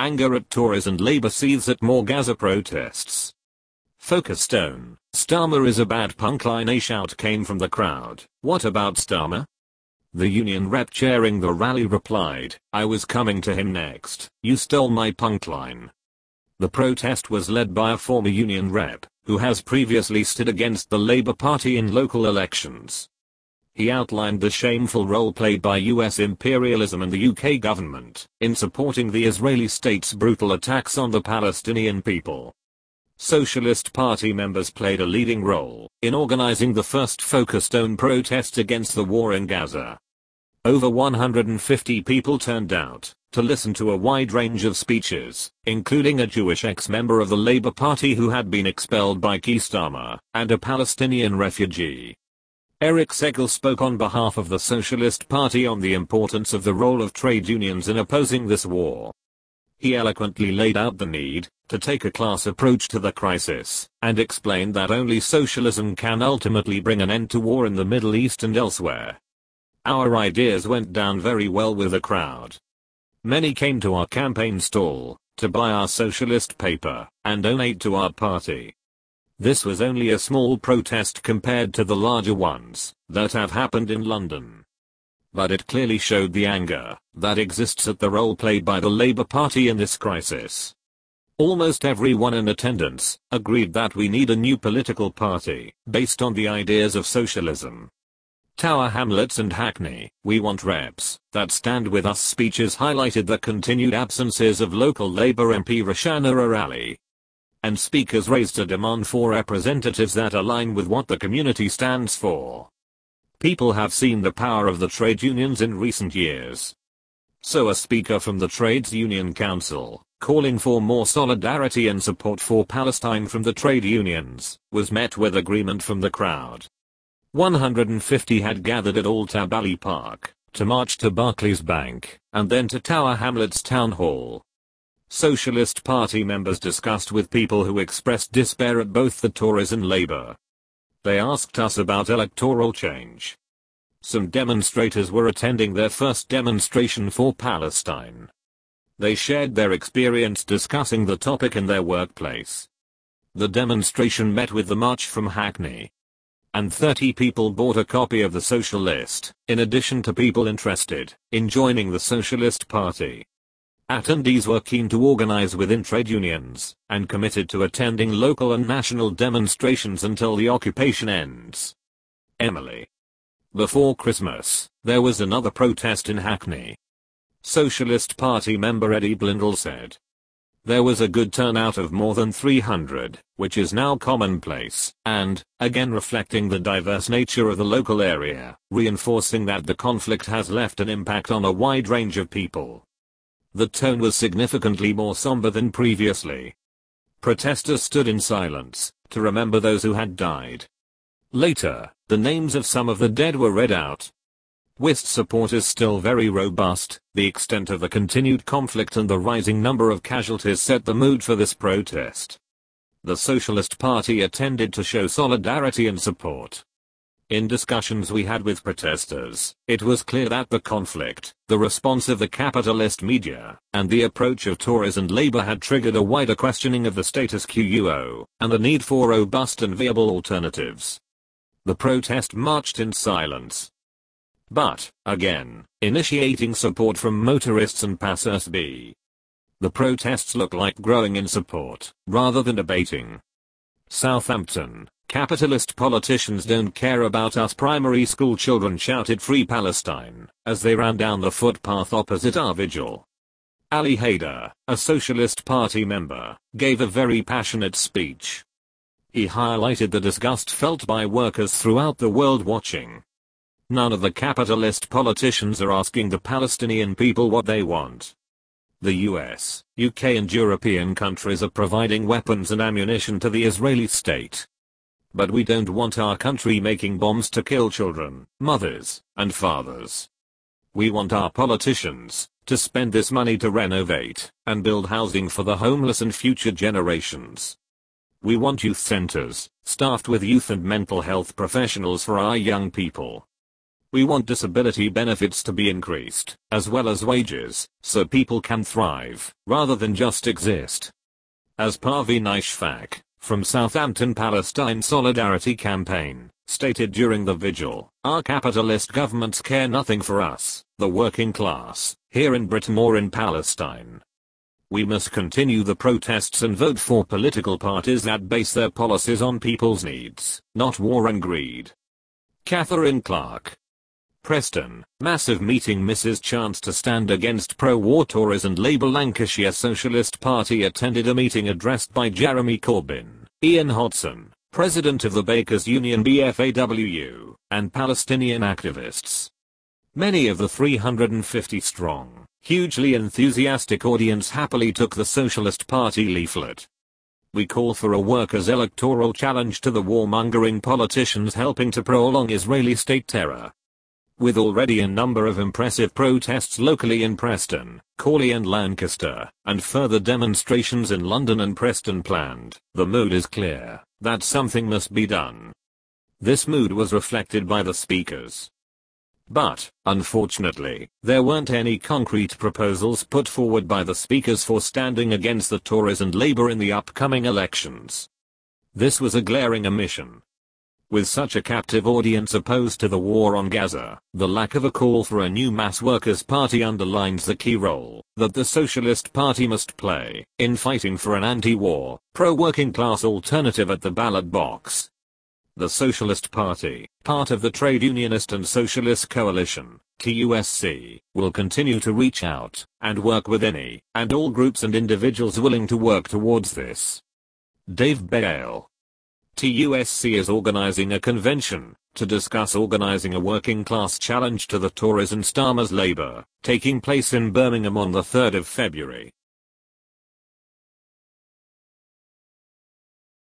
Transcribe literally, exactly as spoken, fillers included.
Anger at Tories and Labour seethes at more Gaza protests. Focus Stone, Starmer is a bad punk line. A shout came from the crowd. What about Starmer? The union rep chairing the rally replied, I was coming to him next. You stole my punk line. The protest was led by a former union rep, who has previously stood against the Labour Party in local elections. He outlined the shameful role played by U S imperialism and the U K government in supporting the Israeli state's brutal attacks on the Palestinian people. Socialist Party members played a leading role in organizing the first Focus Stone protest against the war in Gaza. Over one hundred fifty people turned out to listen to a wide range of speeches, including a Jewish ex-member of the Labour Party who had been expelled by Keir Starmer, and a Palestinian refugee. Eric Segal spoke on behalf of the Socialist Party on the importance of the role of trade unions in opposing this war. He eloquently laid out the need to take a class approach to the crisis, and explained that only socialism can ultimately bring an end to war in the Middle East and elsewhere. Our ideas went down very well with the crowd. Many came to our campaign stall to buy our socialist paper and donate to our party. This was only a small protest compared to the larger ones that have happened in London. But it clearly showed the anger that exists at the role played by the Labour Party in this crisis. Almost everyone in attendance agreed that we need a new political party based on the ideas of socialism. Tower Hamlets and Hackney, we want reps that stand with us speeches highlighted the continued absences of local Labour M P Roshana Arali. And speakers raised a demand for representatives that align with what the community stands for. People have seen the power of the trade unions in recent years. So a speaker from the Trades Union Council, calling for more solidarity and support for Palestine from the trade unions, was met with agreement from the crowd. one hundred fifty had gathered at Al Tabali Park to march to Barclays Bank and then to Tower Hamlets Town Hall. Socialist Party members discussed with people who expressed despair at both the Tories and Labour. They asked us about electoral change. Some demonstrators were attending their first demonstration for Palestine. They shared their experience discussing the topic in their workplace. The demonstration met with the march from Hackney. And thirty people bought a copy of the Socialist, in addition to people interested in joining the Socialist Party. Attendees were keen to organize within trade unions, and committed to attending local and national demonstrations until the occupation ends. Emily. Before Christmas, there was another protest in Hackney. Socialist Party member Eddie Blindell said, there was a good turnout of more than three hundred, which is now commonplace, and, again reflecting the diverse nature of the local area, reinforcing that the conflict has left an impact on a wide range of people. The tone was significantly more somber than previously. Protesters stood in silence to remember those who had died. Later, the names of some of the dead were read out. W I S T support is still very robust. The extent of the continued conflict and the rising number of casualties set the mood for this protest. The Socialist Party attended to show solidarity and support. In discussions we had with protesters, it was clear that the conflict, the response of the capitalist media, and the approach of Tories and Labour had triggered a wider questioning of the status quo, and the need for robust and viable alternatives. The protest marched in silence. But, again, initiating support from motorists and passers-by. The protests look like growing in support, rather than abating. Southampton. Capitalist politicians don't care about us. Primary school children shouted Free Palestine as they ran down the footpath opposite our vigil. Ali Haider, a Socialist Party member, gave a very passionate speech. He highlighted the disgust felt by workers throughout the world watching. None of the capitalist politicians are asking the Palestinian people what they want. The U S, U K and European countries are providing weapons and ammunition to the Israeli state. But we don't want our country making bombs to kill children, mothers, and fathers. We want our politicians to spend this money to renovate and build housing for the homeless and future generations. We want youth centers, staffed with youth and mental health professionals for our young people. We want disability benefits to be increased, as well as wages, so people can thrive, rather than just exist. As Parveen Ishfaq, from Southampton Palestine Solidarity Campaign, stated during the vigil, our capitalist governments care nothing for us, the working class, here in Britain or in Palestine. We must continue the protests and vote for political parties that base their policies on people's needs, not war and greed. Catherine Clark. Preston, massive meeting misses chance to stand against pro-war Tories and Labour. Lancashire Socialist Party attended a meeting addressed by Jeremy Corbyn, Ian Hodson, president of the Bakers Union B F A W U, and Palestinian activists. Many of the three hundred fifty strong, hugely enthusiastic audience happily took the Socialist Party leaflet. We call for a workers' electoral challenge to the warmongering politicians helping to prolong Israeli state terror. With already a number of impressive protests locally in Preston, Crawley and Lancaster, and further demonstrations in London and Preston planned, the mood is clear that something must be done. This mood was reflected by the speakers. But, unfortunately, there weren't any concrete proposals put forward by the speakers for standing against the Tories and Labour in the upcoming elections. This was a glaring omission. With such a captive audience opposed to the war on Gaza, the lack of a call for a new mass workers' party underlines the key role that the Socialist Party must play in fighting for an anti-war, pro-working class alternative at the ballot box. The Socialist Party, part of the Trade Unionist and Socialist Coalition, T U S C, will continue to reach out and work with any and all groups and individuals willing to work towards this. Dave Bale. T U S C is organizing a convention to discuss organizing a working class challenge to the Tories and Starmer's Labour, taking place in Birmingham on the third of February.